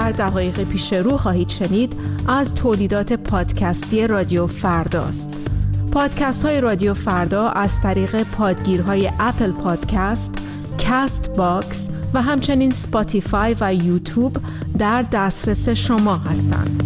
در دقایق پیش رو خواهید شنید از تولیدات پادکستی رادیو فرداست. پادکست های رادیو فردا از طریق پادگیرهای اپل پادکست، کست باکس و همچنین سپاتیفای و یوتیوب در دسترس شما هستند.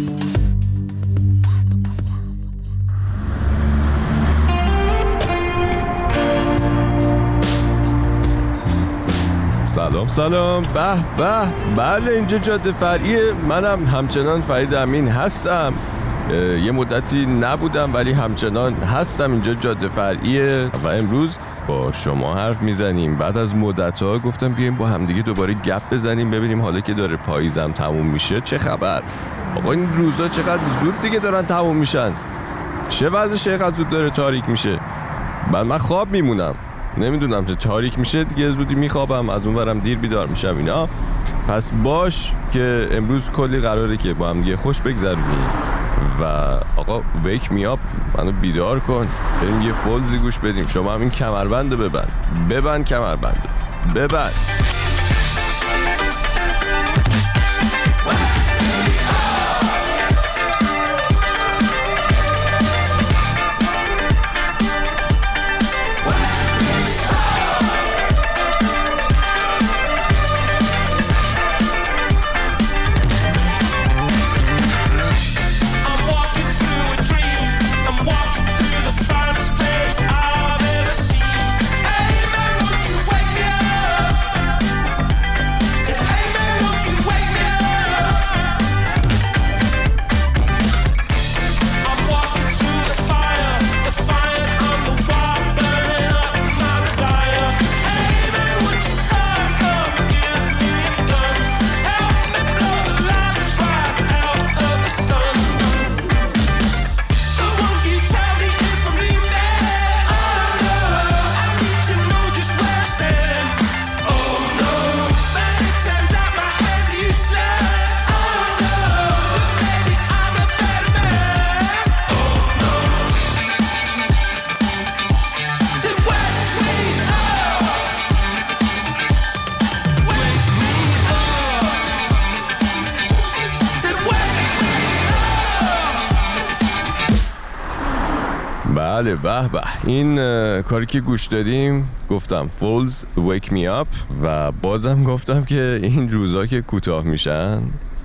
سلام بله اینجا جاده فرعیه. منم همچنان فرید امین هستم. یه مدتی نبودم ولی همچنان هستم. اینجا جاده فرعیه و امروز با شما حرف میزنیم. بعد از مدت‌ها گفتم بیایم با همدیگه دوباره گپ بزنیم، ببینیم حالا که داره پاییزم تموم میشه چه خبر. آقا این روزا چقدر زود دیگه دارن تموم میشن. چه وضعشه اینقدر زود داره تاریک میشه؟ بعد من خواب میمونم، نمیدونم چه تاریک میشه دیگه زودی میخوابم، از اون ورم دیر بیدار میشم اینا. پس باش که امروز کلی قراره که با هم دیگه خوش بگذرونیم و آقا ویک می آپ، منو بیدار کن، بریم یه فولزی گوش بدیم. شما هم این کمربند ببند کمربند ببند. بله به این کاری که گوش دادیم گفتم فولز ویک می آپ و بازم گفتم که این روزا که کوتاه میشن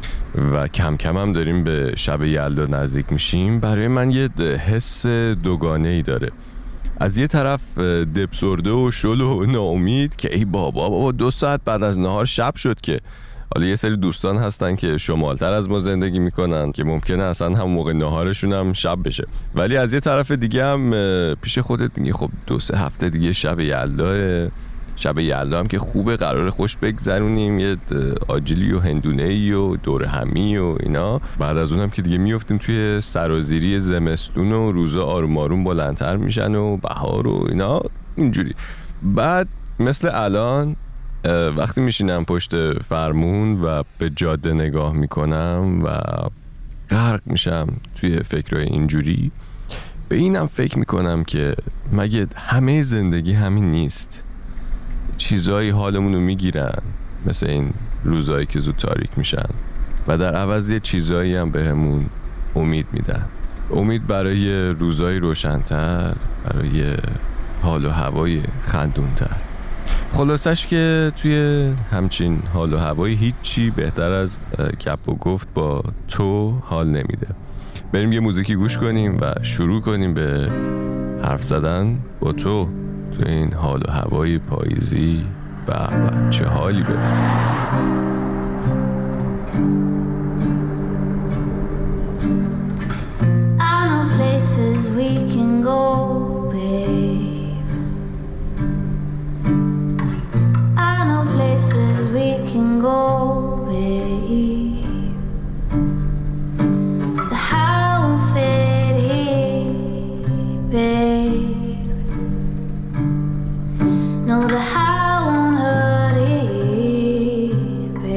و کم کم هم داریم به شب یلدا نزدیک میشیم، برای من یه حس دوگانه ای داره. از یه طرف دپسرده و شل و ناامید که ای بابا 2 ساعت بعد از نهار شب شد. که حالا یه سری دوستان هستن که شمالتر از ما زندگی میکنن که ممکنه اصلا هم موقع نهارشون هم شب بشه، ولی از یه طرف دیگه هم پیش خودت میگی خب 2-3 هفته دیگه شب یلداه. شب یلدا هم که خوبه، قراره خوش بگذرونیم، یه آجیلی و هندونه‌ای و دور همی و اینا. بعد از اونم که دیگه میافتیم توی سرازیری زمستون و روزا آروم آروم بلندتر میشن و بهار و اینا اینجوری. بعد مثل الان وقتی میشینم پشت فرمون و به جاده نگاه میکنم و غرق میشم توی فکرهای اینجوری، به اینم فکر میکنم که مگه همه زندگی همین نیست؟ چیزایی حالمونو میگیرن مثل این روزایی که زود تاریک میشن و در عوض یه چیزایی هم بهمون امید میدن. امید برای روزای روشن‌تر، برای حال و هوای خندون‌تر. خلاصش که توی همچین حال و هوایی هیچی بهتر از گپ و گفت با تو حال نمیده. بریم یه موزیکی گوش کنیم و شروع کنیم به حرف زدن با تو این حال و هوای پاییزی. به چه حالی بده. I know places we can go, babe. I know places we can go, babe. The high won't fade here, babe. No, the high won't hurt here, babe.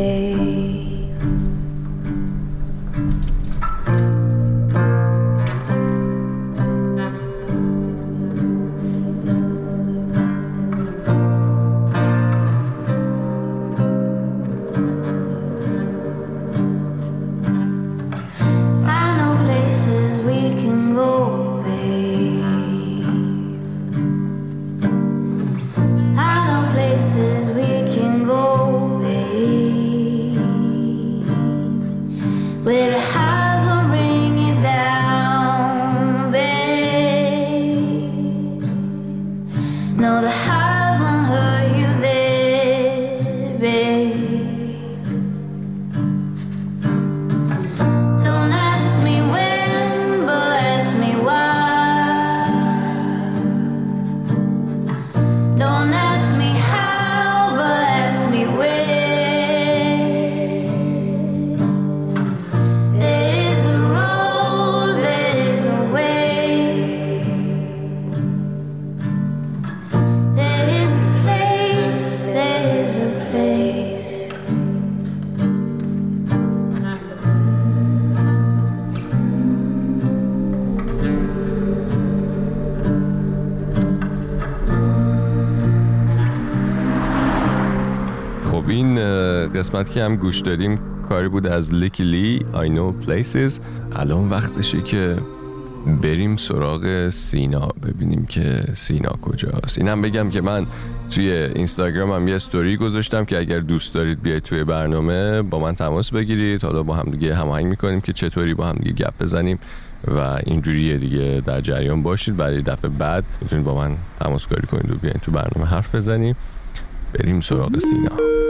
قسمت که هم گوش دادیم کاری بود از لیکی لی I know places. الان وقتشه که بریم سراغ سینا، ببینیم که سینا کجاست. اینم بگم که من توی اینستاگرامم یه استوری گذاشتم که اگر دوست دارید بیاید توی برنامه با من تماس بگیرید، حالا با هم دیگه هماهنگ میکنیم که چطوری با هم دیگه گپ بزنیم و اینجوریه دیگه. در جریان باشید، برای دفعه بعد میتونید با من تماس کاری کنید و بیاین تو برنامه حرف بزنیم. بریم سراغ سینا.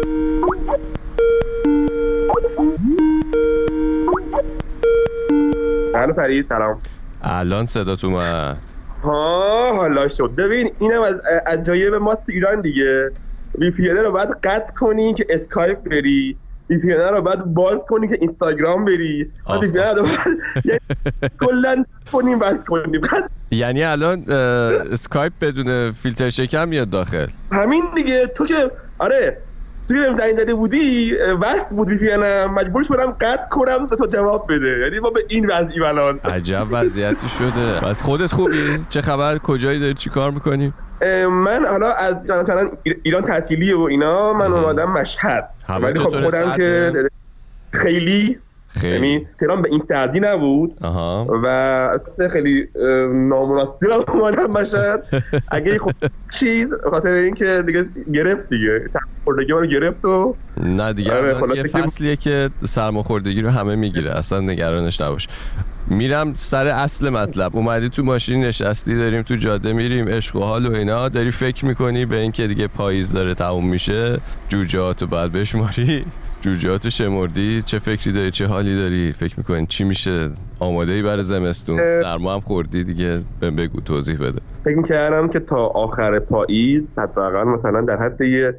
الو فرید، سلام. الان صدات اومد. حالا شد. ببین اینم از عجایب ما تو ایران دیگه. وی پی رو باید قطع کنی که اسکایپ بری، وی پی رو باید باز کنی که اینستاگرام بری، وی پی رو باید کلا کنیم بس کنیم. یعنی الان اسکایپ بدون فیلتر شکم میاد داخل. همین دیگه. تو که آره توی در این زده بودی وقت بود وی پی انم مجبور شدم قطع کنم تا جواب بده. یعنی ما به این وضعی الان. عجب وضعیتی شده. بس خودت خوبی؟ چه خبر؟ کجایی داری؟ چی کار میکنی؟ من حالا از مثلا ایران تعطیلی و اینا من اومدم مشهد. ولی خب خودم که خیلی یعنی تهران به این سردی نبود و خیلی نامناسب اومدم مشهد. اگه خب چیز خاطر این که دیگه گرفت دیگه سرماخوردگی رو گرفت و نه دیگه یه فصلیه که سرماخوردگی رو همه میگیره، اصلا نگرانش نباش. میرم سر اصل مطلب. اومدی تو ماشین نشستی، داریم تو جاده میریم، عشق و حال و اینا، داری فکر میکنی به این که دیگه پاییز داره تموم میشه، جوجهاتو باید بشماری، جوجهاتو شمردی، چه فکری داری، چه حالی داری، فکر میکنی چی میشه، آماده ای برای زمستون، سرما هم خوردی دیگه، بگو توضیح بده. فکر میکردم که تا آخر پاییز حداقل مثلا در حد یه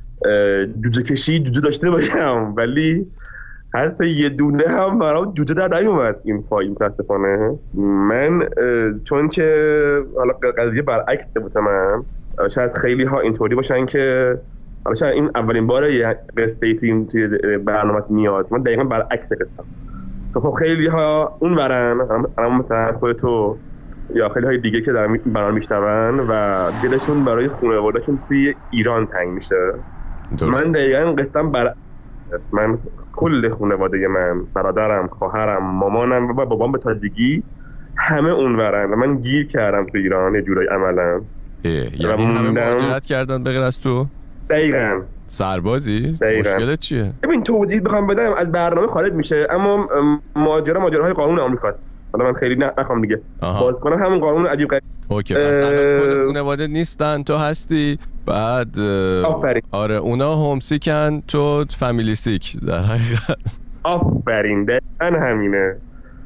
جوجه کشی جوجه داشته باشم، ولی حتی یه دونه هم برام جوجه در نیومد این پاییز متاسفانه. من چون که حالا قضیه برعکس بودم، شاید خیلی ها اینطوری باشن که حالا شاید این اولین باره یه قصه فیلم توی برنامه میاد، من دقیقا برعکس قصه. خب خیلی ها اون ورن، مثلا خودتو یا خیلی های دیگه که در برنامه میشنون و دلشون برای خانواده‌شون توی ایران تنگ میشه. من دقیقا قصه‌ام برعکس. من کل خانواده من، برادرم، خواهرم، مامانم و بابام به تازگی همه اون ورن و من گیر کردم تو ایران یه جورایی عملا. یعنی همه مهاجرت کردن به غیر از تو؟ دقیقاً. سربازی؟ مشکلت چیه؟ ببین توضیح بخوام بدم از برنامه خارج میشه، اما ماجراهای قانون آمریکاست. حالا من خیلی نخوام دیگه باز کنم همون قانون عجیب غریب. اوکی، پس الان کل خانواده نیستن، تو هستی. بعد آره اونا هومسیکن، تو فامیلی سیک در حقیقت. آفرین، دقیقاً همینه.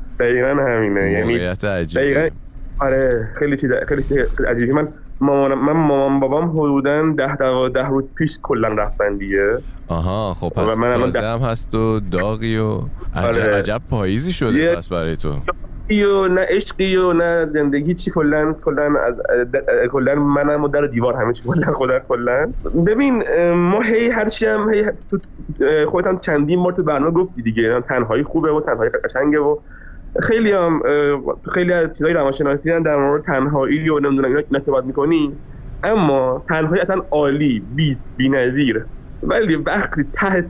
یعنی موقعیت عجیبه. آره خیلی چیز عجیبی. من مامان بابام حدوداً 10 روز پیش کلا رفتن دیگه. آها خب پس تازه هم هست و داغی و عجب پاییزی شده پس برای تو. نه عشقی و نه زندگی، چی کلا منم و در دیوار همه چی کلا. ببین ما هرچی هم خودت هم چندین بار تو برنامه گفتی دیگه، تنهایی خوبه و تنهایی قشنگه و خیلی از چیزای روانشناسی در مورد تنهایی و نمیدونم اینا صحبت میکنی، اما تنهایی اصلا عالی، بی‌نظیر، ولی وقتی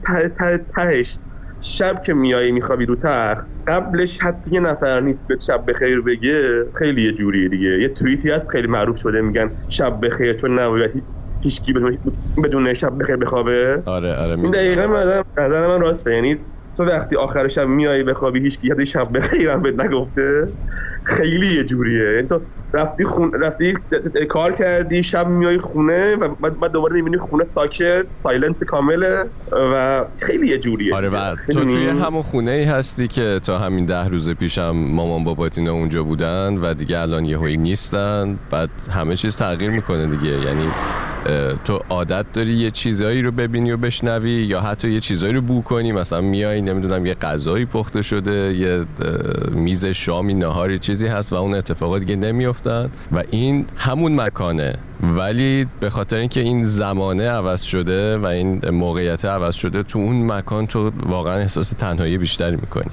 تهش شب که میایی میخوابی رو تخت، قبلش حتی یه نفر نیست به شب بخیر بگه، خیلی یه جوریه دیگه. یه توییتی هست خیلی معروف شده میگن شب بخیر، چون نباید هیچکی بدون شب بخیر بخوابه. آره این دقیقا نظر من راسته. یعنی تو وقتی آخر شب میایی بخوابی هیچکی حتی شب بخیرم بهت نگفته، خیلی یه جوریه. یعنی تو رفتی کار کردی، شب میای خونه و بعد دوباره میبینی خونه ساکت، سایلنت کامله و خیلی یه جوریه. آره و تو توی همون خونه ای هستی که تا همین 10 روز پیشم مامان بابات اینا اونجا بودن و دیگه الان یهویی نیستن، بعد همه چیز تغییر میکنه دیگه. یعنی تو عادت داری یه چیزایی رو ببینی و بشنوی یا حتی یه چیزایی رو بو کنی، مثلا میای نمیدونم یه غذایی پخته شده، یه میز شامی، نهاری، چیزی هست و اون اتفاقات دیگه نمیافتن و این همون مکانه، ولی به خاطر اینکه این زمانه عوض شده و این موقعیت عوض شده، تو اون مکان تو واقعا احساس تنهایی بیشتری میکنی.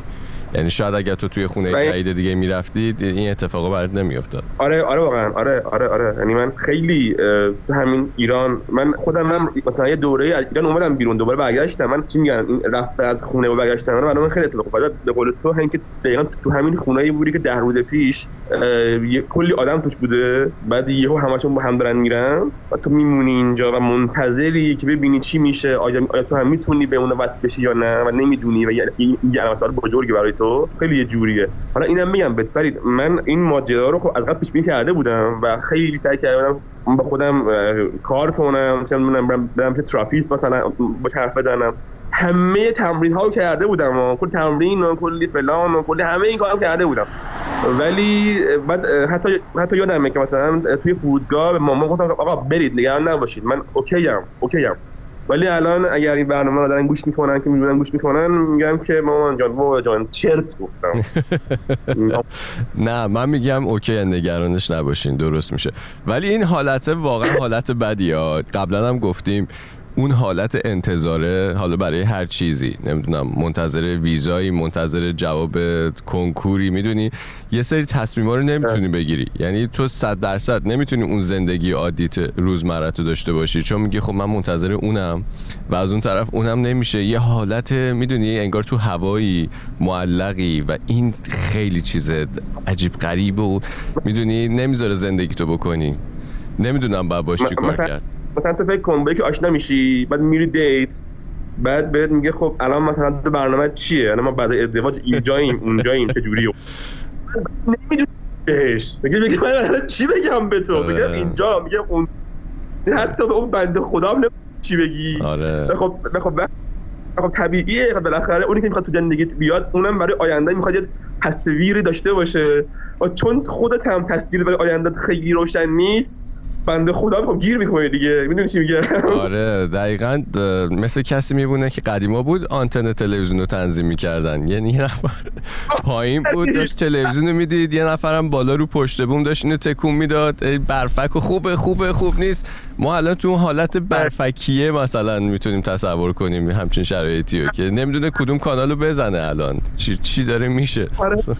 یعنی شاید اگر تو توی خونه جدید دیگه میرفتی این اتفاقا برات نمیافتاد. آره واقعا آره یعنی من خیلی تو همین ایران من خودم مثلا یه دوره از ایران اومدم بیرون دوباره برگشتم. من چی میگن این رفت از خونه و برگشتن برای من خیلی اتفاق افتاد. به قول تو که دقیقاً تو همین خونه‌ای بودی که 10 روز پیش کلی آدم توش بوده، بعد یهو همشون با هم دارن میرن و تو میمونی اینجا و منتظری که ببینی چی میشه، آیا تو هم میتونی به اون وصل بشی یا نه و نمیدونی و این علامت‌ها بزرگی برای تو خیلی یه جوریه. حالا اینم میگم بهت فرید، من این ماجرا رو خب از قبل پیش بینی کرده بودم و خیلی سعی کردم با خودم کار کنم، مثلا برم که تراپیست مثلا با حرف بزنم. همه تمرین ها رو کرده بودم، کل تمرین و کلی فلان و کلی همه این کارا کرده بودم، ولی بعد حتی یادمه که مثلا توی فرودگاه به مامان گفتم آقا برید نگران نباشید من اوکیم. ولی الان اگر این برنامه رو دارن گوش میکنن که میبینن گوش میکنن میگم که مامان جان بابا جان چرت گفتم. نه من میگم اوکی نگرانش نباشین درست میشه. ولی این حالت واقعا حالت بدیه. قبلا هم گفتیم اون حالت انتظاره، حالا برای هر چیزی، نمیدونم منتظر ویزایی، منتظر جواب کنکوری، میدونی یه سری تصمیم‌ها رو نمیتونی بگیری. یعنی تو 100% نمیتونی اون زندگی عادیت روزمره تو داشته باشی، چون میگی خب من منتظر اونم و از اون طرف اونم نمیشه. یه حالت میدونی انگار تو هوایی معلقی و این خیلی چیز عجیب غریبه و میدونی نمیذاره زندگی تو بکنی. نمیدونم باید باش چی کار کرد. مثلا تو فکر کن که آشنا میشی، بعد میری دیت، بعد بهت میگه خب الان مثلا برنامه چیه؟ الان ما بعد ازدواج اینجاییم اونجاییم چه جوریه؟ نمیدونی بهش میگه من چی بگم به تو؟ میگم اینجا، میگم اون، حتی به اون بنده خدا هم نمیدونی چی بگی. آره خب طبیعیه بالاخره اونی که میخواد تو زندگیت بیاد اونم برای آینده میخواد یه تصویری داشته باشه و چون خودت هم تصویر برای آیندهت خیلی روشن نیست، بنده خدا خب گیر میکنه دیگه. میدونی چی میگم؟ آره دقیقاً مثل کسی میبونه که قدیما بود آنتن تلویزیون رو تنظیم میکردن، یعنی یه نفر پایین بود داشت تلویزیون رو میدید، یه نفرم بالا رو پشت بوم داشت اینو تکون میداد برفک و خوب نیست. ما الان تو حالت برفکیه مثلا میتونیم تصور کنیم همچین شرایطی رو که نمیدونه کدوم کانالو بزنه الان چی داره میشه.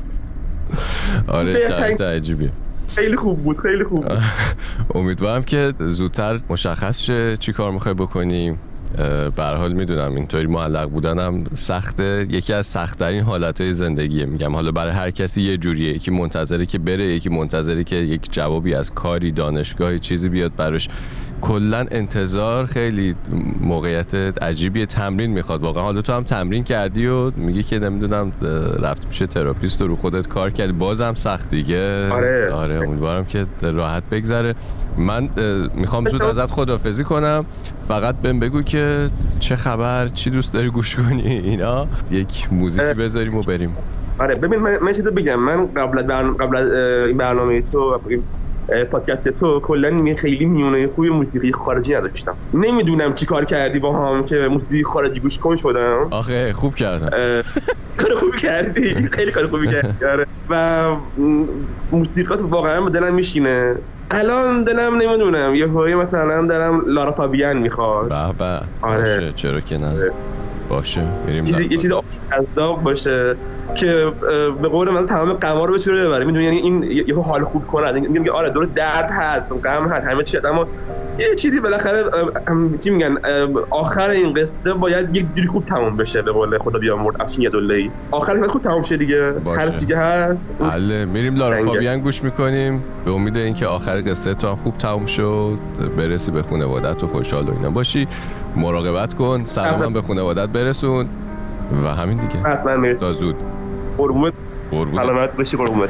آره شرایط عجیبیه. خیلی خوب بود. امیدوارم که زودتر مشخص شه چی کار میخوای بکنیم. به هر حال میدونم اینطوری معلق بودنم سخته، یکی از سخت‌ترین حالتهای زندگیه. میگم حالا برای هر کسی یه جوریه، یکی منتظره که بره، یکی منتظره که یک جوابی از کاری، دانشگاهی، چیزی بیاد براش. کلا انتظار خیلی موقعیت عجیبیه. تمرین میخواد واقعا. حالا تو هم تمرین کردی و میگی که نمیدونم رفت پیش تراپیست و رو خودت کار کردی، بازم سخت دیگه. آره امیدوارم که راحت بگذره. من میخوام زود ازت خداحافظی کنم، فقط بهم بگو که چه خبر، چی دوست داری گوش کنی اینا، یک موزیکی بذاریم و بریم. آره ببین من چیزی بگم، من قبل از این برنامه تو پادکست تو کلا خیلی میونه خوبی موسیقی خارجی نداشتم. نمیدونم چی کار کردی با هم که موسیقی خارجی گوش کن شدم. آخه خوب کردم. کار خوبی کردی، خیلی کار خوبی کردی. و موسیقی تو واقعا به دلم میشینه. الان دلم نمیدونم یه هایی مثلا دارم لارا فابیان میخواد. به باشه چرا که نه. باشه بریم یه چیز جذاب باشه که به قول من تمام قمار رو بتونه ببره. میدونی یعنی این یه حال خوب کنه. میگم آره دور درد هست، غم هست، همه چی، اما یه چیزی بالاخره چی میگن آخر این قصه باید یک جوری خوب تموم بشه. به قول خدا بیامرد افشین یداللهی آخرش خوب تموم شه دیگه. هر چیزی هست. بله میریم لارا فابیان گوش میکنیم به امید اینکه آخر قصه تو هم خوب تموم شد، برسی به خانواده‌ت و خوشحال و اینا باشی. مراقبت کن، سلام به خانواده‌ت برسون و همین دیگه. حتما تا زود. قربونت. سلامت باشی. قربونت.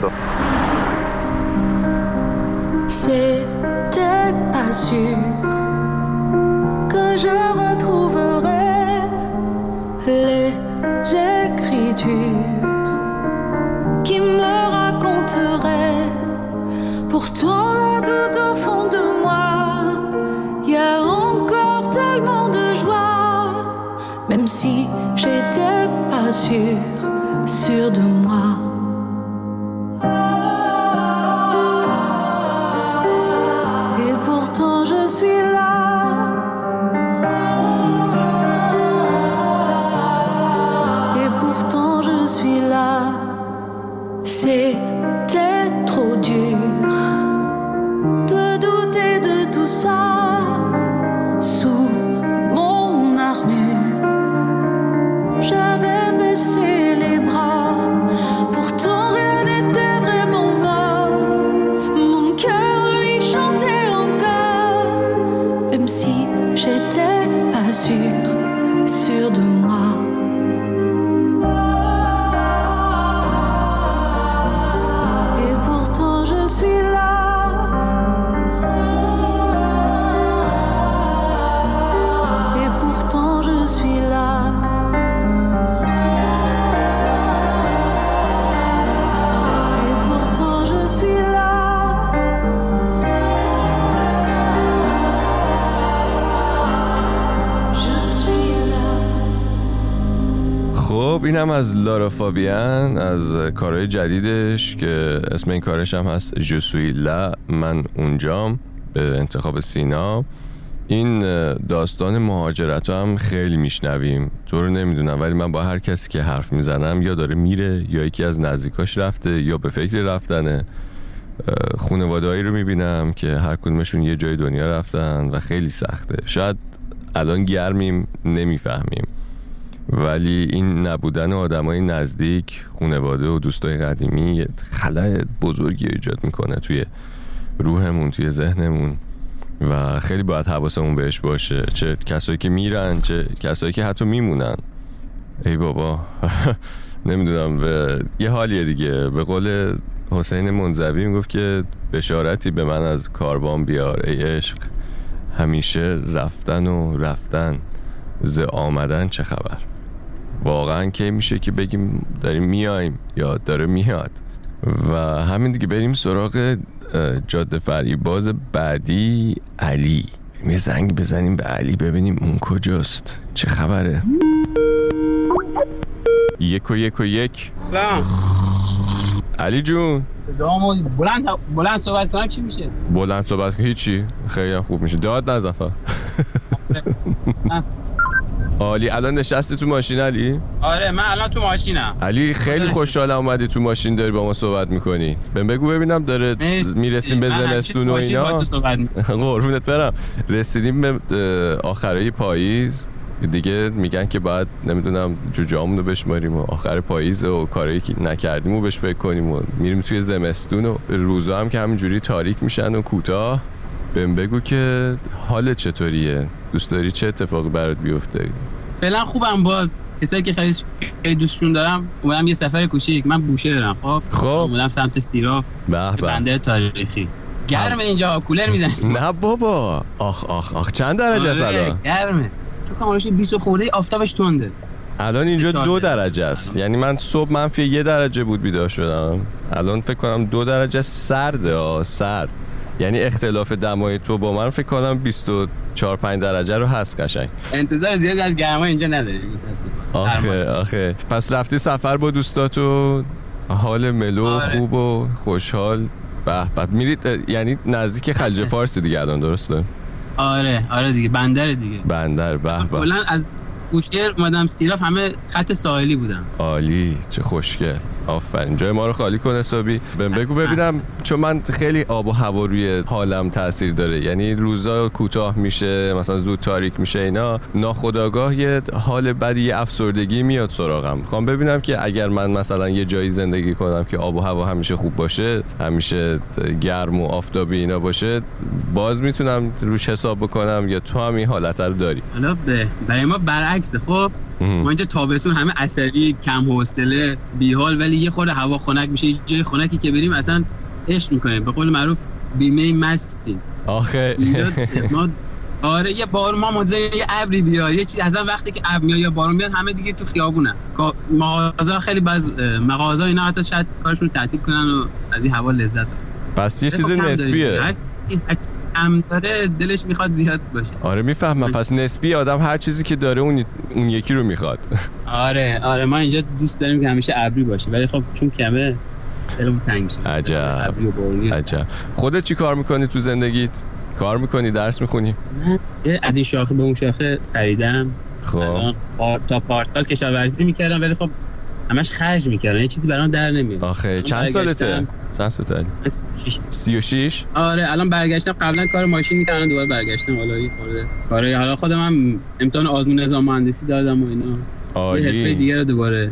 J'étais pas sûre que je retrouverais les écritures qui me raconteraient. Pourtant là tout au fond de moi, y a encore tellement de joie, même si j'étais pas sûre de moi. Je suis là. Et pourtant je suis là. C'était trop dur de douter de tout ça sous mon armure. J'avais baissé les bras, pourtant rien n'était vraiment mort. Mon cœur lui chantait encore, même si j'étais pas sûre de moi. Et pourtant je suis là. Et pourtant je suis là. Et pourtant je suis là. Je suis là. خب اینم از لارا فابیان از کارهای جدیدش که اسم این کارش هم هست ژوسوی لا، من اونجام، به انتخاب سینا. این داستان مهاجرت هم خیلی میشنویم، تو رو نمیدونم، ولی من با هر کسی که حرف میزنم یا داره میره یا یکی از نزدیکاش رفته یا به فکر رفتنه. خانواده‌ای رو میبینم که هر کدومشون یه جای دنیا رفتن و خیلی سخته. شاید الان گرمیم نمیفهمیم، ولی این نبودن آدمای نزدیک، خانواده و دوستای قدیمی یه خلأ بزرگی ایجاد میکنه توی روحمون، توی ذهنمون و خیلی باید حواسمون بهش باشه، چه کسایی که میرن چه کسایی که حتی میمونن. ای بابا نمیدونم، به یه حالیه دیگه. به قول حسین منزوی میگفت که بشارتی به من از کاروان بیار ای عشق، همیشه رفتن و رفتن، ز آمدن چه خبر. واقعا کی میشه که بگیم داریم میایم یا داره میاد. و همین دیگه، بریم سراغ جاده فریباز بعدی، علی. یه زنگ بزنیم به علی ببینیم اون کجاست، چه خبره. 1 علی جون، بلند صحبت کنم چی میشه؟ بلند صحبت کنم هیچی، خیلی هم خوب میشه، داد نزن فقط. عالی. الان نشستی تو ماشین علی؟ آره من الان تو ماشینم. علی خیلی خوشحالم اومدی تو ماشین داری با ما صحبت میکنی. بگو ببینم داره میرسیم به زمستون و اینا. قربونت برم. رسیدیم به آخرای پاییز دیگه، میگن که بعد نمیدونم جوجه‌امون رو بشماریم و آخر پاییز و کاری که نکردیم و بهش فکر کنیم و میریم توی زمستون و روزا هم که همینجوری تاریک میشن و کوتاه. بگو که حال چطوریه؟ دوست داری چه اتفاقی برات بیفته؟ فعلا خوبم، با کسایی که خیلی دوستشون دارم اومدم یه سفر کوچیک. من بوشه دارم. خب اومدم سمت سیراف، بندر تاریخی. گرمه اینجا، کولر میزنی؟ نه بابا، آخ چند درجه است الان؟ گرمه، فکر کنم 20 خورده، آفتابش تنده. الان اینجا 2 درجه است. یعنی من صبح منفی 1 درجه بود بیدار شدم، الان فکر کنم 2 درجه سرده. سرد یعنی اختلاف دمای تو با من فکر کنم 24-5 درجه رو هست قشنگ. انتظار زیادی از گرما اینجا نداری متاسفانه. آخه پس رفتی سفر با دوستاتو، حال ملو خوب و خوشحال. بعد میرید یعنی نزدیک خلیج فارس دیگه الان، درسته؟ آره دیگه، بندر دیگه. بندر. کلا از بوشهر اومدم سیراف، همه خط ساحلی بودم. عالی، چه خوشگل. آفرین، جای ما رو خالی کن حسابی. بگو ببینم، چون من خیلی آب و هوا روی حالم تاثیر داره، یعنی روزا کوتاه میشه، مثلا زود تاریک میشه، اینا ناخودآگاه یه حال بدی، یه افسردگی میاد سراغم. میخوام ببینم که اگر من مثلا یه جایی زندگی کنم که آب و هوا همیشه خوب باشه، همیشه گرم و آفتابی اینا باشه، باز میتونم روش حساب بکنم یا تو هم این حالت رو داری؟ حالا برای ما برعکس. خب ما اینجا تابستون همه عصبی، کم حوصله، بیحال، ولی یه خورده هوا خنک میشه، جای خنکی که بریم اصلا عشق میکنیم، به قول معروف بیمه مستیم. آخه ما یه بار ما منتظر یه ابری بیاد، یه چیز اصلا وقتی که ابر میاد یا بارون بیاد همه دیگه تو خیابونن. مغازه خیلی مغازه اینا حتی شاید کارشون تعطیل کنن و از این هوا لذت ببرن. پس یه چیز نسبیه. هم داره دلش میخواد زیاد باشه. آره میفهمم. پس نسبی، آدم هر چیزی که داره اون یکی رو میخواد. آره ما اینجا دوست داریم که همیشه ابری باشه، ولی خب چون کمه دلمون تنگ میشه. عجب. خودت چی کار میکنی تو زندگیت؟ کار میکنی، درس میخونی؟ از این شاخه به اون شاخه خریدم. خب تا پارسال کشاورزی میکردم، ولی خب همش خرج میکردم، یه چیزی برام در نمیاد. آخه چند سالته؟ 36. آره الان برگشتم، قبلا کار ماشین میکردم دوباره برگشتم حالا یه کار حالا خودم هم امتحان آزمون نظام مهندسی دادم و اینا. عالی. یه حرفه دیگه رو دوباره.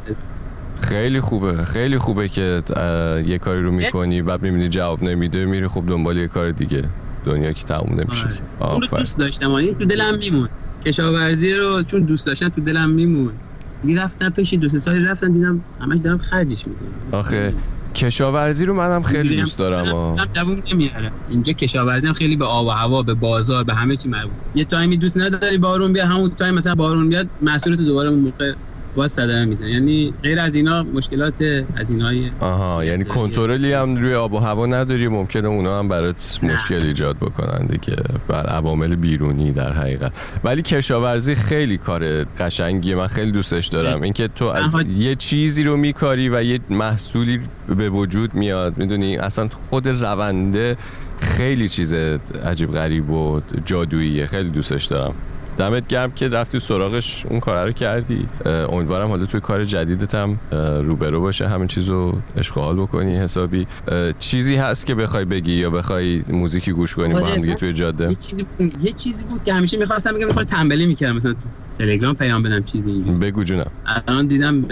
خیلی خوبه، خیلی خوبه که یه کاری رو میکنی بعد میبینی جواب نمیده میری خب دنبال یه کار دیگه. دنیا که تموم نمیشه. اون رو دوست داشتم، این تو دلم میمون. کشاورزی رو چون دوست داشتم تو دلم میمون. میرفتم پیش 2-3 سالی رفتم دیدم همش دارم خرجش میکنم. آخه کشاورزی رو منم خیلی دوست دارم. جوون نمیاره. اینجا کشاورزی هم خیلی به آب و هوا، به بازار، به همه چی مربوطه. یه تایمی دوست نداری بارون بیاد، همون تایم مثلا بارون بیاد محصولت دوباره اون موقع باز صدمه میزنه. یعنی غیر از اینا مشکلات از اینای یعنی کنترلی هم روی آب و هوا نداری، ممکنه اونا هم برات مشکل ایجاد بکنن دیگه، بر عوامل بیرونی در حقیقت. ولی کشاورزی خیلی کار قشنگیه، من خیلی دوستش دارم. اینکه تو از یه چیزی رو میکاری و یه محصولی به وجود میاد، میدونی اصلا خود رونده خیلی چیز عجیب غریب و جادوییه، خیلی دوستش دارم. دمت گرم که رفتی سراغش اون کار رو کردی. امیدوارم حالا توی کار جدیدت هم روبرو باشه، همین چیزو اشغال بکنی حسابی. چیزی هست که بخوای بگی یا بخوای موزیکی گوش کنی با هم دیگه توی جاده؟ یه چیزی بود که همیشه می‌خواستم بگم، می‌خوام تنبلی می‌کردم مثلا تو تلگرام پیام بدم چیزی اینجوری. بگو جونم. الان دیدم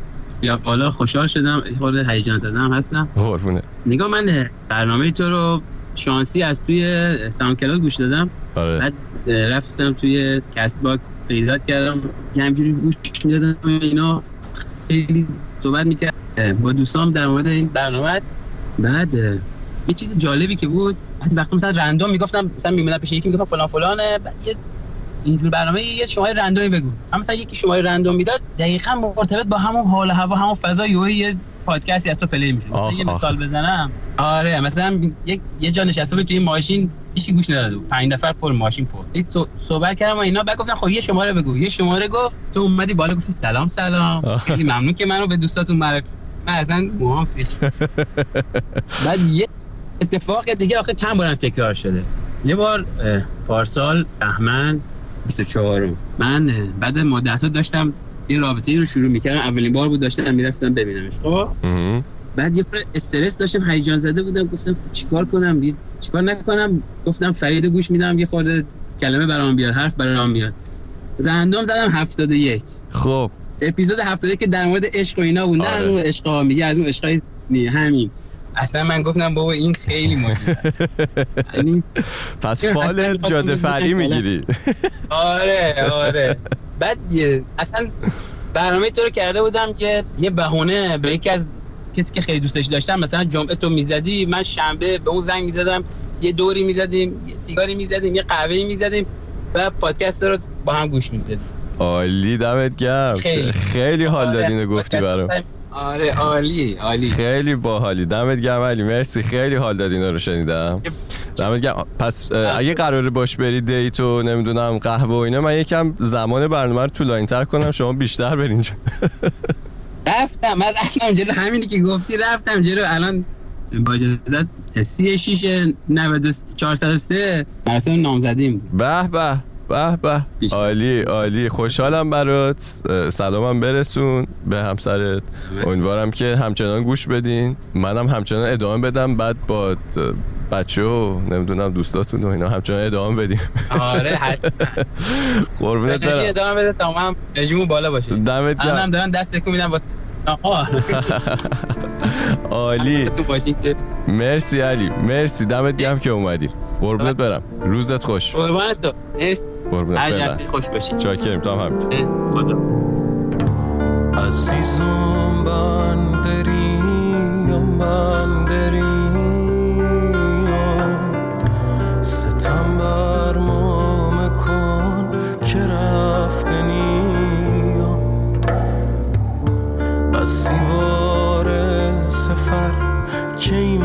یا بالا خوشحال شدم، خورده هیجان زدم هستم. قربونه. نگاه من برنامه تو رو شانسی از توی ساوند کلاود گوش دادم. آره. بعد رفتم توی کست باکس پیدا کردم که همینجوری گوش میدادم اینا، خیلی صحبت میکرد با دوستام در مورد این برنامه. بعد یه چیز جالبی که بود، بعضی وقتا مثلا رندوم میگفتم، مثلا میمدم پیش یکی میگفتم فلان فلانه، بعد یه اینجور برنامه یه شماره رندومی بگو، مثلا یکی شماره رندوم میداد دقیقاً مرتبط با همون حال هوا همون فضا یه پادکستی از تو پلی میشه. مثلا یه مثال بزنم، آره مثلا یه جا نشسته بود توی ماشین، هیچ گوش نداد، 5 نفر پر ماشین پر، تو صحبت کردم و اینا، بعد گفتن خب یه شماره بگو، یه شماره گفت، تو اومدی بالا گفتی سلام خیلی ممنون که منو به دوستاتون معرفی. من اصلا موهام سیخ. بعد یه اتفاق دیگه آخه چند بارم تکرار شده. یه بار پارسال بهمن 24 من بعد مدت داشتم یه رابطه‌ای رو شروع می‌کردم، اولین بار بود داشتم میرفتم ببینمش. خب بعد یه خورده استرس داشتم، هیجان زده بودم، گفتم چیکار کنم چیکار نکنم. گفتم فرید گوش میدم، یه خورده کلمه برام بیاد، حرف برام بیاد. رندوم زدم 71. خب اپیزود 71 که در مورد عشق و اینا بود. نه اون عشقا میگه، از اون عشقای همین. اصلا من گفتم بابا این خیلی موجود است. پس فال جاده فری میگیری. آره. بعد اصلا برنامه تو رو کرده بودم که یه بهونه به یکی از کسی که خیلی دوستش داشتم، مثلا جمعه تو میزدی، من شنبه به اون زنگ میزدم، یه دوری میزدیم، یه سیگاری میزدیم، یه قهوه‌ای میزدیم و پادکست رو با هم گوش میدادیم. عالی، دمت گرم. خیلی حال داد اینو گفتی برام. آره عالی خیلی باحالی، دمت گرم علی، مرسی، خیلی حال داد اینا رو شنیدم، دمت گرم. پس اگه قراره باش بری دیت و نمیدونم قهوه و اینا، من یکم زمان برنامه رو طولانی‌تر کنم، شما بیشتر برین. رفتم جلو، همینی که گفتی رفتم جلو. الان با اجازت 36/9403 مراسم نامزدیم. به عالی، خوشحالم برات. سلامم برسون به همسرت. امیدوارم که همچنان گوش بدین، منم همچنان ادامه بدم، بعد با بچه و نمیدونم دوستاتون و اینا همچنان ادامه بدیم. آره حتما. قربونت برم. ادامه بده تا من رژیمون بالا باشه. دمت گرم. الانم دارن دست تکون میدن واسه عالی. مرسی علی، مرسی، دمت گرم که اومدی. قربونت برم، روزت خوش. قربانت تو، مرسی. قربونت برم، هر خوش باشی. چاکریم، تو هم همینطور. خدا. عزیزم بندری ستم بر ما مکن که رفتنی بسی بار سفر کی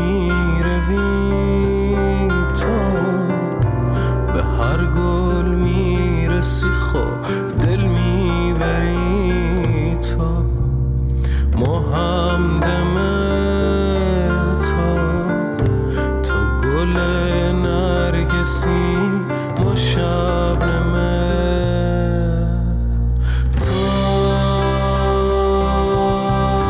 میروی تو به هر گل میرسی خود دل میبری تو محمدم تو گل نرگسی ما شبنمه تو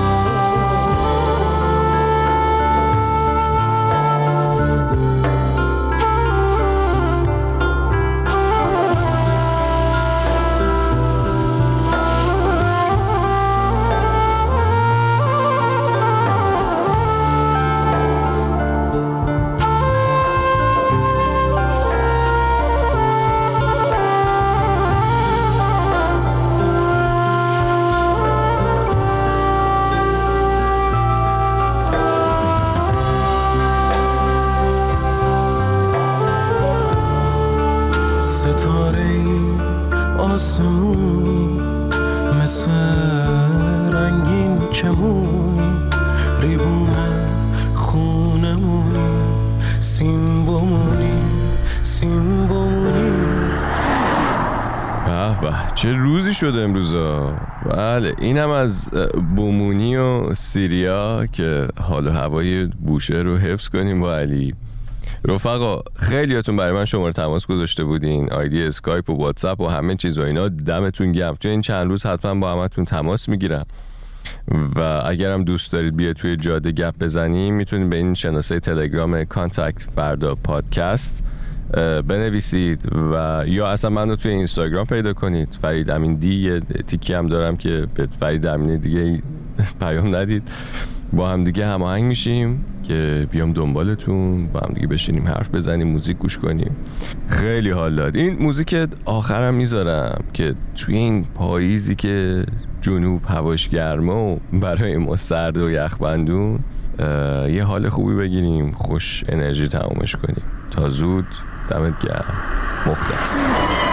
چه روزی شده امروزا. بله اینم از بومونی و سیریا که حال و هوای بوشهر رو حفظ کنیم با علی. رفقا خیلیاتون برای من شماره تماس گذاشته بودین، آیدی اسکایپ و واتساپ و همه چیز و اینا. دمتون گرم. توی این چند روز حتما با همتون تماس میگیرم و اگرم دوست دارید بیاید توی جاده گپ بزنیم میتونید به این شناسه تلگرام کانتکت فردا پادکست بنویسید و یا اصلا من رو توی اینستاگرام پیدا کنید. فرید امین دی. یه تیکی هم دارم که به فرید امین دیگه پیام ندید. با هم دیگه هماهنگ میشیم که بیام دنبالتون، با هم دیگه بشینیم حرف بزنیم، موزیک گوش کنیم. خیلی حال داد. این موزیک آخرم میذارم که توی این پاییزی که جنوب هواش گرمه و برای ما سرد و یخبندون یه حال خوبی بگیریم، خوش انرژی تمومش کنیم. تا زود، دمت گرم. مخلص.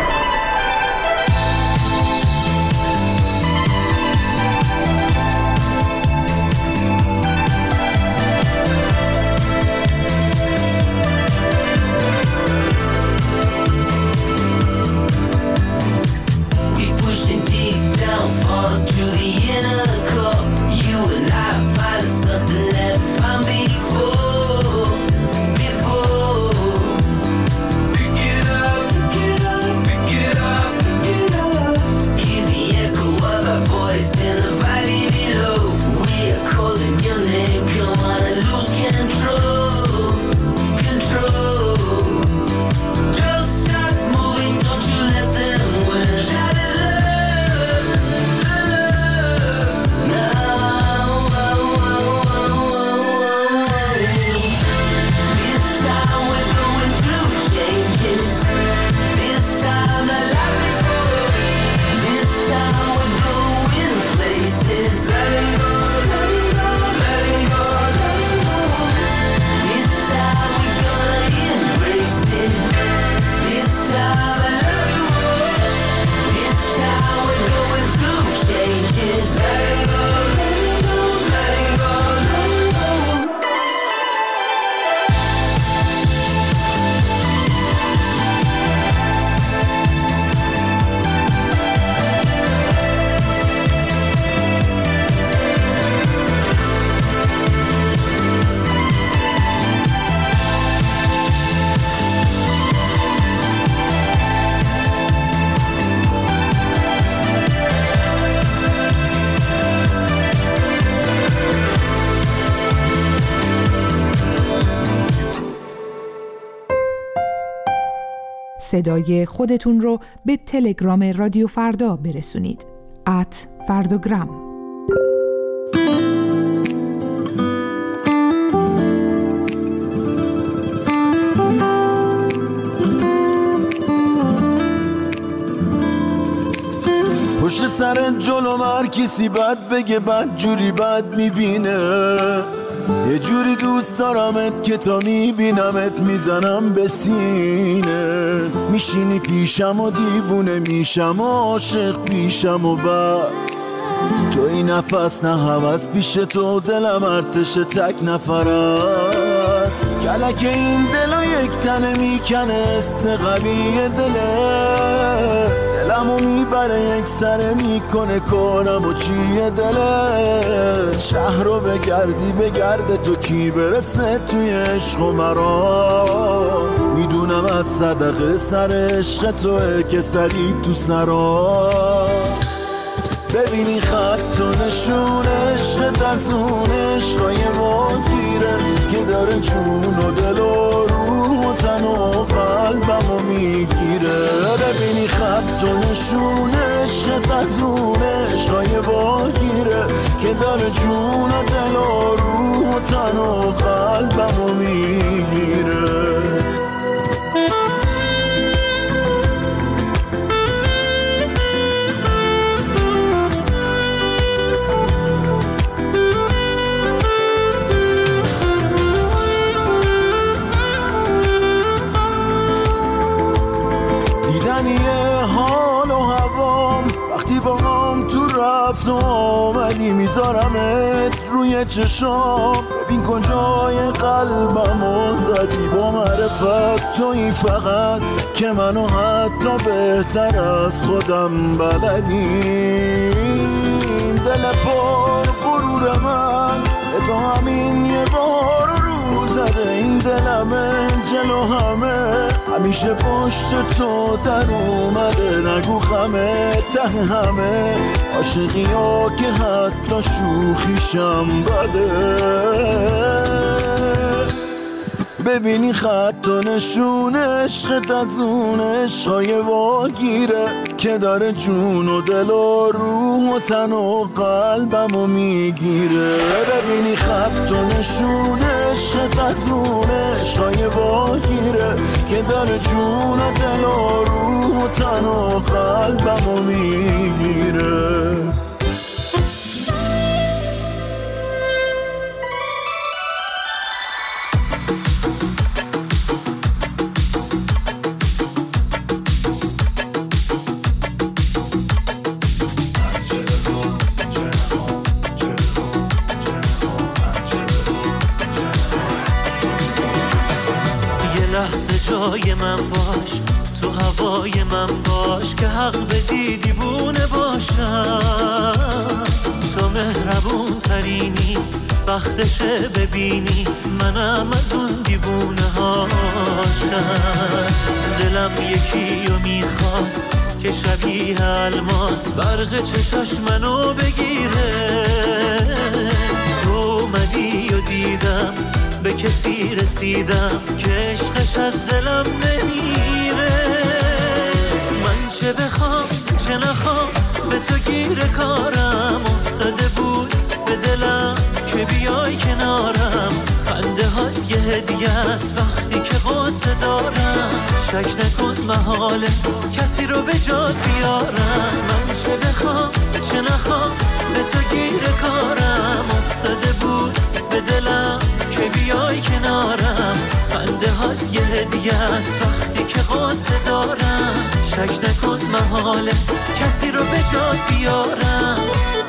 صدای خودتون رو به تلگرام رادیو فردا برسونید. @فرداگرام. پشت سر جلو هر کسی بد بگه بد جوری بد میبینه. یه جوری دوست دارمت که تا میبینمت میزنم به سینه. میشینی پیشم و دیوونه میشم و عاشق پیشم و بس. تو این نفس نه هوس پیش تو دلم ارتش تک نفر است. کلک این دلو یک تنه میکنه است قوی دله. دلمو میبره یک سره میکنه کنم و چیه دله. شهر رو بگردی بگرده تو کی برسه توی عشق و مرا. میدونم از صدقه سر عشق توه که سری تو سرا. ببینی خط و نشون عشقت از اون عشقای ما گیره که داره جون و دل و روح و تن و قلبمو میگیره. ببینی خط و نشون عشقت از اون عشقای ما گیره که داره جون و دل و روح و تن و قلبمو میگیره. حال و هوام وقتی با هم تو رفت و آمدی میذارمت روی چشام. ببین کجای قلبمو زدی با صفت تویی فقط که منو حتی بهتر از خودم بلدی. دل پر غرور من به تو همین یه بار رو زده، این دلمه جلو همه همیشه پشت تو در اومده. نگو غمه ته همه عاشقی ها که حتی شوخیشم بده. ببینی خط و نشون عشقت از اون عشقای واگیره که داره جون و دل و روح و تن و قلبمو میگیره. ببینی خط و نشون عشقت از اون عشقای واگیره که داره جون و دل و روح و تن و قلبمو میگیره. جای من باش، تو هوای من باش که حق بدی دیوونه باشم. تو مهربون ترینی وقتشه ببینی منم از اون دیوونه هاشم. دلم یکی رو میخواست که شبیه الماس برق چشاش منو بگیره. تو اومدی و دیدم به کسی رسیدم که عشقش از دلم نمیره. من چه بخوام چه نخوام به تو گیر کارم افتاده بود به دلم که بیای کنارم. خنده هات یه هدیه است وقتی که غصه دارم. شک نکن محاله کسی رو به جات بیارم. من چه بخوام چه نخوام به تو گیر کارم افتاده بود به دلم که بیای کنارم. خنده هات یه هدیه است وقتی که غصه دارم. شک نکن محاله کسی رو به جات بیارم.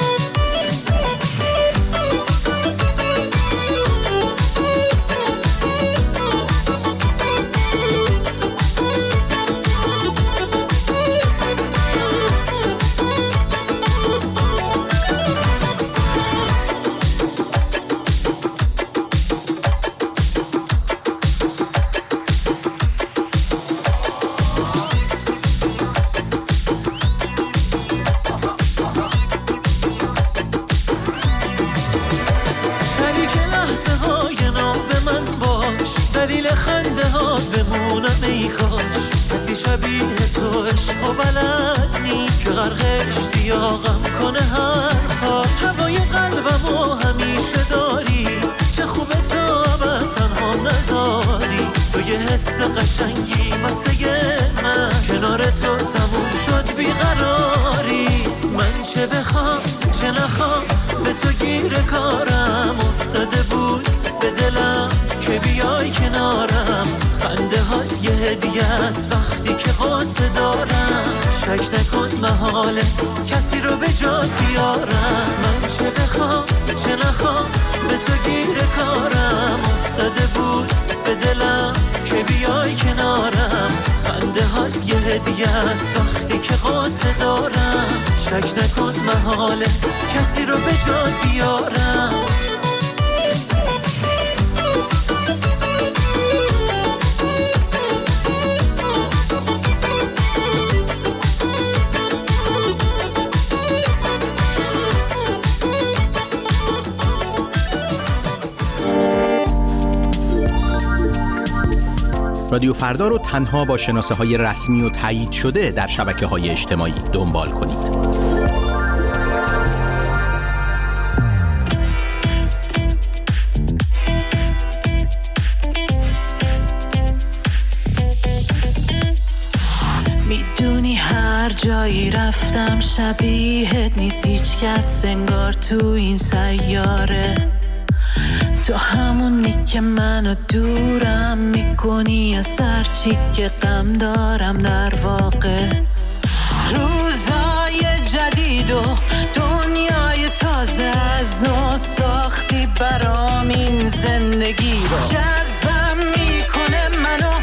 کسی رو به جات بیارم. من چه بخوام چه نخوام به تو گیر کارم افتاده بود به دلم که بیای کنارم. خنده هات یه هدیه است وقتی که غصه دارم. شک نکن محاله کسی رو به جات بیارم. رادیو فردا رو تنها با شناسه‌های رسمی و تایید شده در شبکه‌های اجتماعی دنبال کنید. میدونی هر جایی رفتم شبیهت نیست هیچ کس انگار تو این سیاره. تو همونی که منو دورم میکنی از هر چی که غم دارم. در واقع روزای جدید و دنیای تازه از نو ساختی برام این زندگی رو. جذبم میکنه منو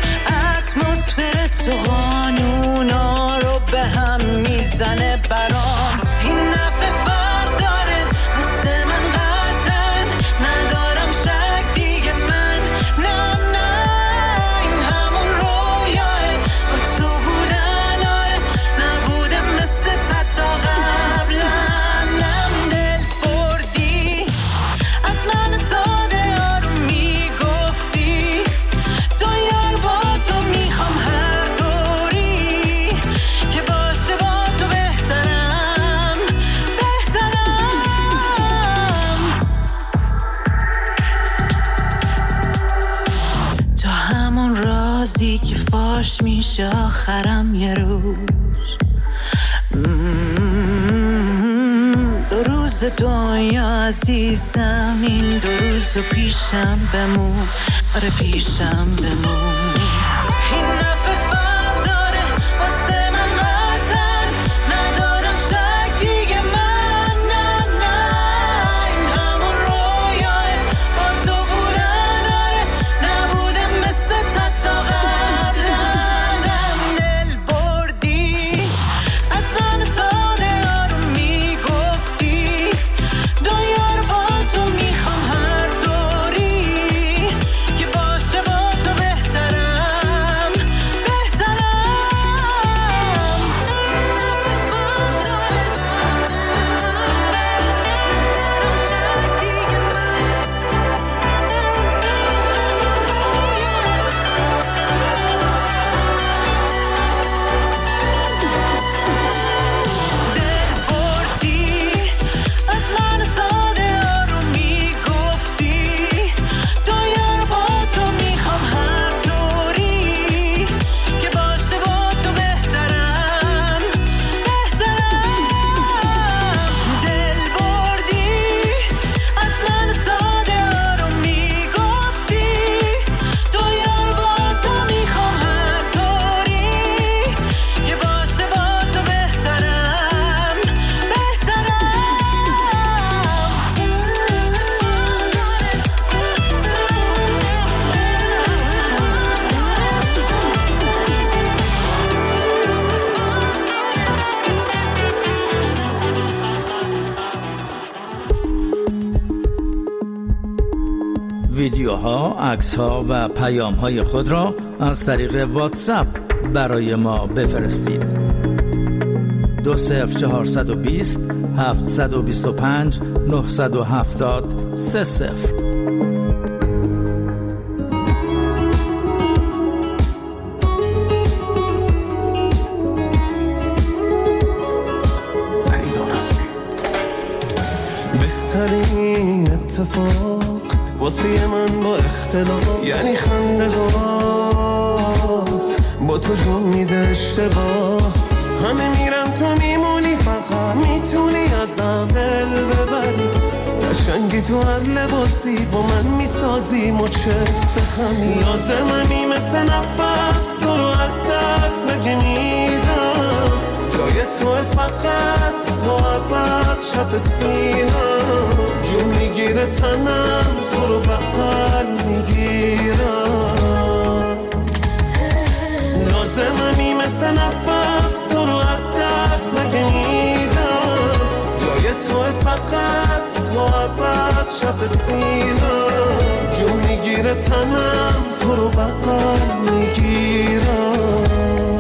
رازی که فاش میشه آخرم یه روز. دو روز دنیا عزیزم، این دو روز پیشم بمون، آره پیشم بمون. این نفع فرق داره واسه من قطعا، ندارم شک دیگه من، نه نه این همون رویاه با تو بودن، آره نبوده مثل تا قبلا. دل بردی از من ساده آروم میگفتی، دنیا رو با تو میخوام هر طوری که باشه با تو بهترم بهترم. دل بردی از من ساده آروم میگفتی، دنیا رو با تو میخوام هر طوری که باشه با تو بهترم بهترم. دل بردی از من ساده آروم میگفتی، دنیا رو با تو میخوام هر طوری که باشه با تو بهترم بهترم. ویدیوها، عکس‌ها و پیام‌های خود را از طریق واتساپ برای ما بفرستید. 20420 725 970 30. بهترین اتفاق واسه من با اختلاف، یعنی خندهات با تو جون میده اشتباه. همه میرن تو میمونی، فقط میتونی ازم دل ببری. قشنگی تو هر لباسی با من میسازی مچفت خمی. لازممی مثل نفس تو رو از دست نگمیدم، جای تو فقط تو عبد شب سینم. جون میگیره تنم تو رو بغل میگیرم. لازممی مثل نفس تو رو از دست نگمیدم، جای تو فقط تو عبد شب سینم. جون میگیره تنم تو رو بغل میگیرم.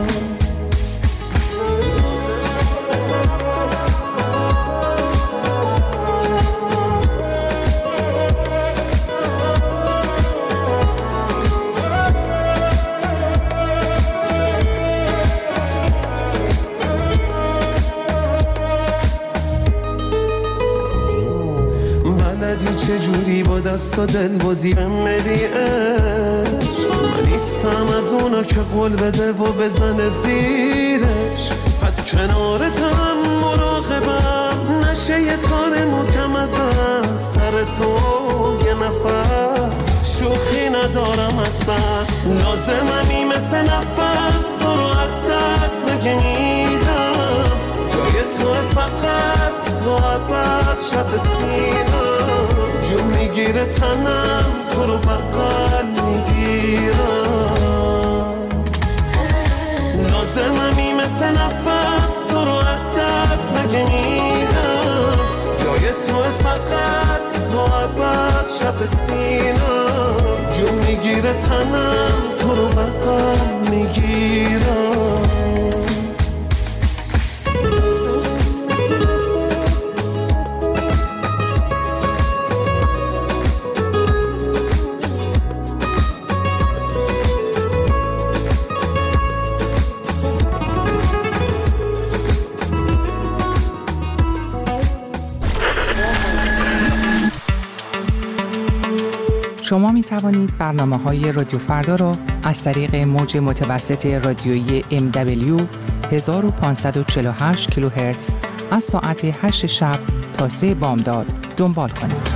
چجوری با دست و دل بازی بمدی عشق. من نیستم از اونا که قول بده و بزنه زیرش. پس کنارتم مراقبم نشه یه کار محکم ازم. سر تو یه نفر شوخی ندارم اصلا. لازممی مثل نفس تو رو از دست نگمیدم، جای تو فقط تو عبد شب سینم. جون میگیره تنم تو رو بغل میگیرم. لازممی مثل نفس تو رو از دست نگمیدم، جای تو فقط تو عبد شب سینم. جون میگیره تنم تو رو بغل میگیرم. شما می توانید برنامه‌های رادیو فردا را از طریق موج متوسط رادیویی MW 1548 کیلوهرتز از ساعت 8 شب تا 3 بامداد دنبال کنید.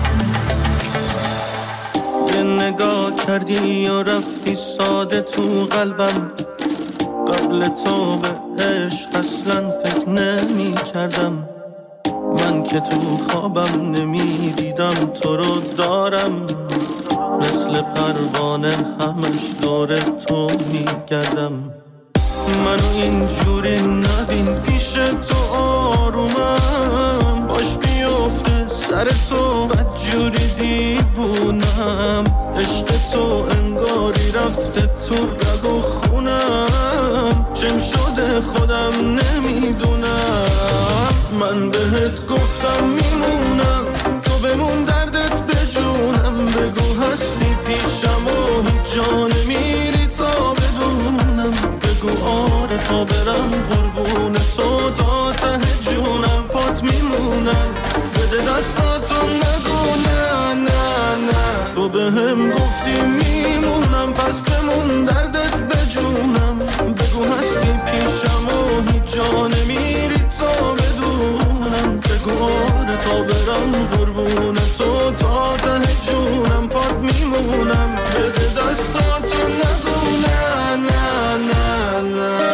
یه نگاه کردی یا رفتی ساده تو قلبم، قبل تو به عشق اصلا فکر نمی کردم. من که تو خوابم نمی دیدم تو رو دارم، مثل پروانه همش دور تو می گردم. منو اینجوری نبین پیش تو آرومم، باش بیفته سر تو بدجوری دیوونم. عشق تو انگاری رفته تو رگ و خونم، چم شده خودم نمیدونم. من بهت گفتم میمونم، تو بمون دردت بجونم. بگو هستی پیشم و هیچ جا نمیری تا بدونم. بگو آره تا برم قربون تو تا ته جونم. پات میمونم بده دستاتو نگو نه نه نه. تو بهم گفتی میمونم پس بمون دردت بجونم. بگو هستی پیشم و هیچ جا نمیری تا بدونم. بگو آره تا برم قربون تو تا ته جونم. پات میمونم بده دستاتو نگو نه نه نه نه.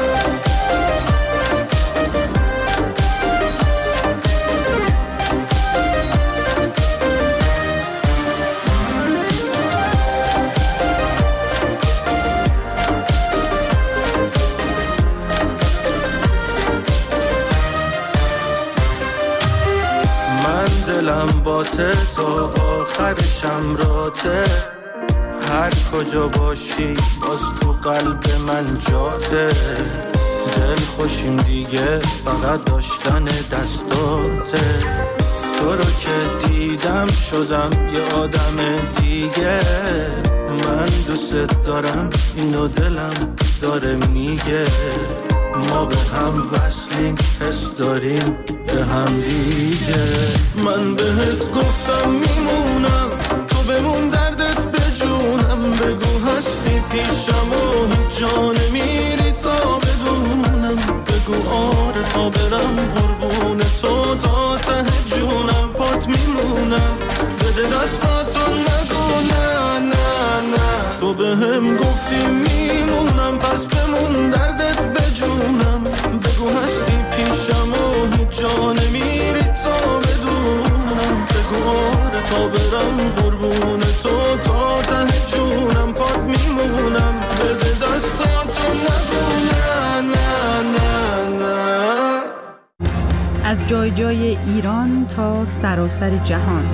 دلم باته تا آخر شمراته، هر کجا باشی باز تو قلب من جاته. دل خوشیم دیگه فقط داشتن دستاته. تو رو که دیدم شدم یه آدم دیگه. من دوست دارم اینو دلم داره میگه. ما به هم وصلیم حس داریم به هم دیگه. من بهت گفتم میمونم، تو بمون دردت بجونم. بگو هستی پیشم و هیچ جا نمیری تا بدونم. بگو آره تا برم قربون تو تا ته جونم. پات میمونم بده دستاتو نگو نه نه نه. تو بهم گفتی میمونم پس بمون دردت بجونم. بگو هستی پیشم و هیچ جا نمیری تا بدونم. بگو آره تا برم قربون تو تا ته جونم. پات میمونم بده دستاتو نگو نه نه نه نه. از جای جای ایران تا سراسر جهان،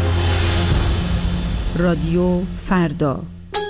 رادیو فردا.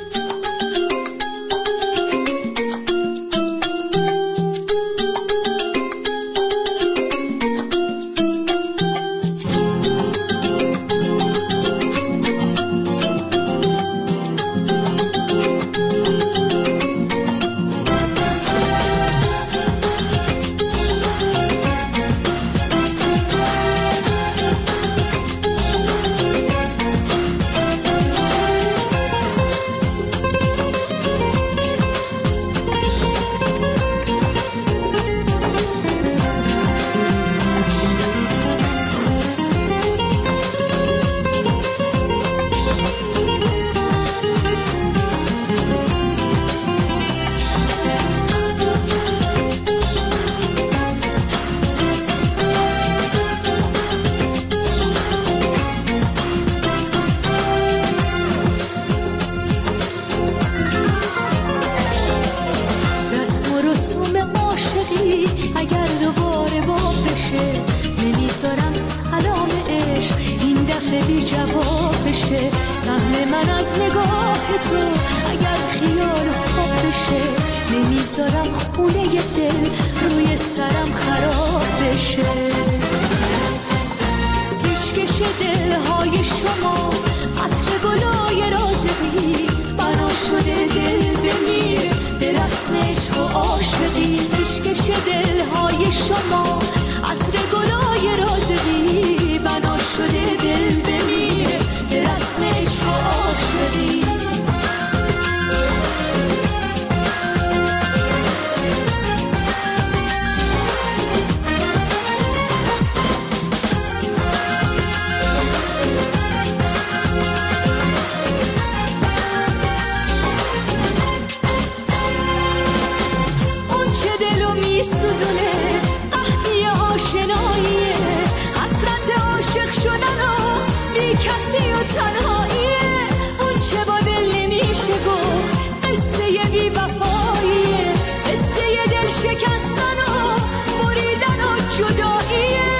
نمیذارم خونه دل روی سرم خراب بشه. کشکش دلهای شما عطر گلای رازقی بنا شده دل بمیره به رسم عشق و عاشقی. کشکش دلهای شما عطر گلای رازقی بنا شده دل بمیره به رسم عشق و عاشقی. میسوزونه قحطی آشناییه حسرت عاشق شدن و بی کسی و تنهاییه اون چه با دل نمیشه گفت قصه بی وفاییه قصه دل شکستن و بریدن و جداییه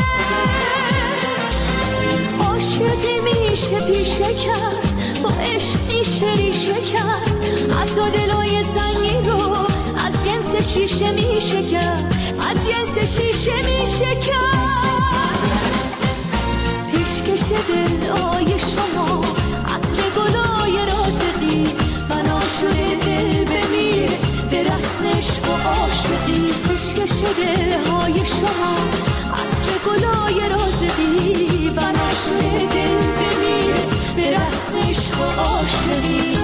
عاشقی میشه پیشه کرد با عشق میشه ریشه کرد حتی دلای سنگی رو از جنس شیشه میشه کرد از جنس شیشه میشه کرد پیشکش دلای شما عطر گلای رازقی بنا شده دل بمیره به رسم عشق و عاشقی پیشکش دلهای شما عطر گلای رازقی بنا شده دل بمیره به رسم عشق و عاشقی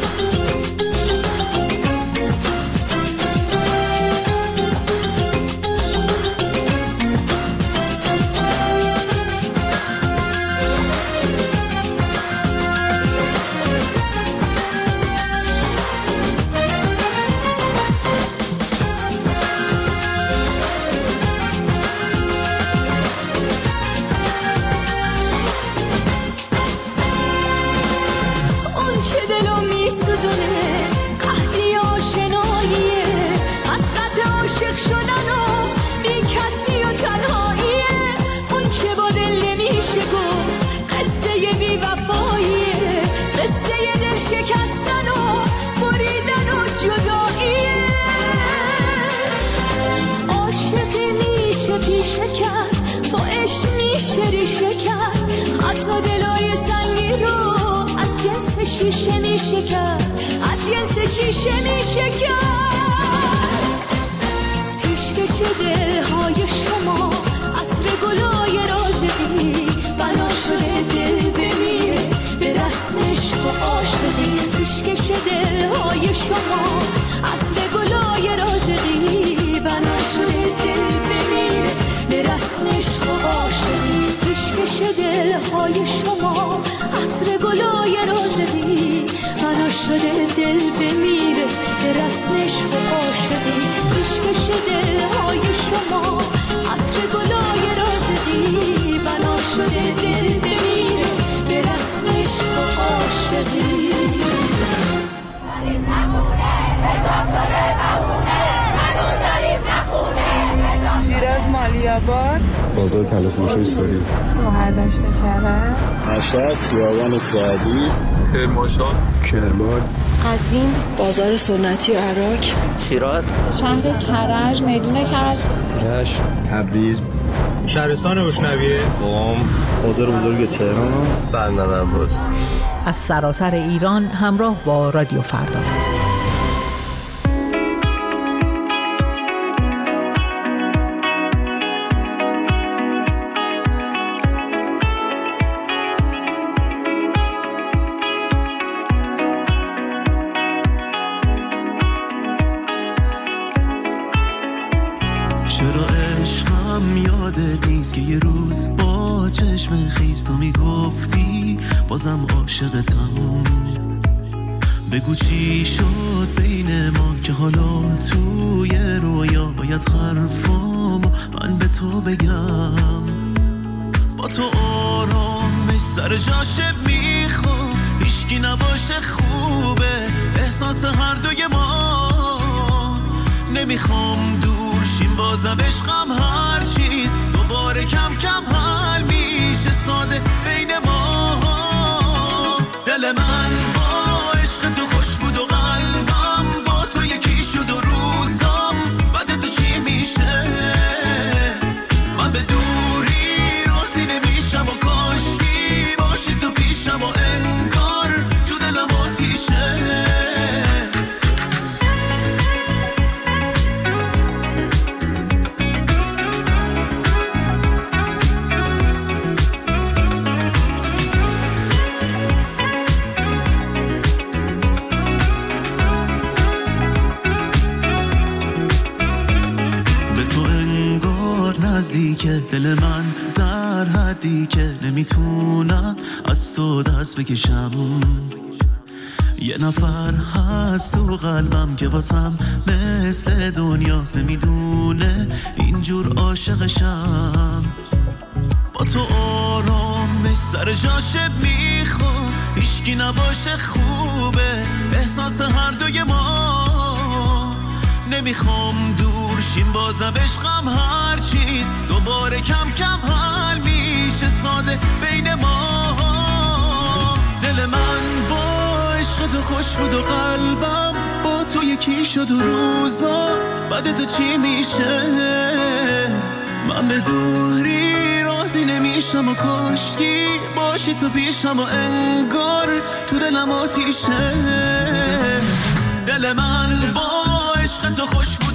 شیشه میشه کرد از جنس شیشه میشه کرد پیشکش دلهای شما عطر گلای رازقی بنا شده دل بمیره به رسم عشق و عاشقی پیشکش دلهای شما عطر گلای رازقی بنا شده دل بمیره به رسم عشق و عاشقی پیشکش دلهای شما عطر گلای رازقی بنا شده دل بمیره به رسم عشق و عاشقی پیشکش دلهای شما عطر گلای رازقی بنا شده دل بمیره به رسم عشق و عاشقی شیراز مالی‌آباد بازار تلفروشی ساری مهردشت کرد مشهد خیابان سعدی کرمانشاه کرمان قزوین بازار سنتی و عراق شیراز شهر کرج میدون کرج رشت تبریز شهرستان بشنویه قم بازار بزرگ تهران بندر عباس از سراسر ایران همراه با رادیو فردا. چرا عشقم یادت نیست که یه روز با چشم خیز تو میگفتی بازم عاشقتم بگو چی شد بین ما که حالا توی رویا باید حرفامو من به تو بگم با تو آرامش سر جاشه میخوام هیچکی نباشه خوبه احساس هر دوی ما نمیخوام دور شیم بازم عشقم هر چیز دوباره کم کم حل میشه ساده بین ما دل من با عشق تو خوش بود و قلبم با تو یکی شد و روزم بعد تو چی میشه من به دوری راضی نمیشم و کاشکی باشی تو پیشم و انگار تو دلم آتیشه نزدیکه دل من در حدی که نمیتونم از تو دست بکشم یه نفر هست تو قلبم که واسم مثل دنیاست، میدونه اینجور عاشقشم. با تو آرامش سر جاشه میخوام، هیچکی نباشه خوبه احساس هر دوی ما. نمیخوام دور شیم بازم عشقم هر چیز دوباره کم کم حل میشه ساده بین ما. دل من با عشق تو خوش بود و قلبم با تو یکی شد و روزا بعد تو چی میشه. من به دوری راضی نمیشم و کاشکی باشی تو پیشم و انگار تو دلم آتیشه. دل من با عشق تو خوش بود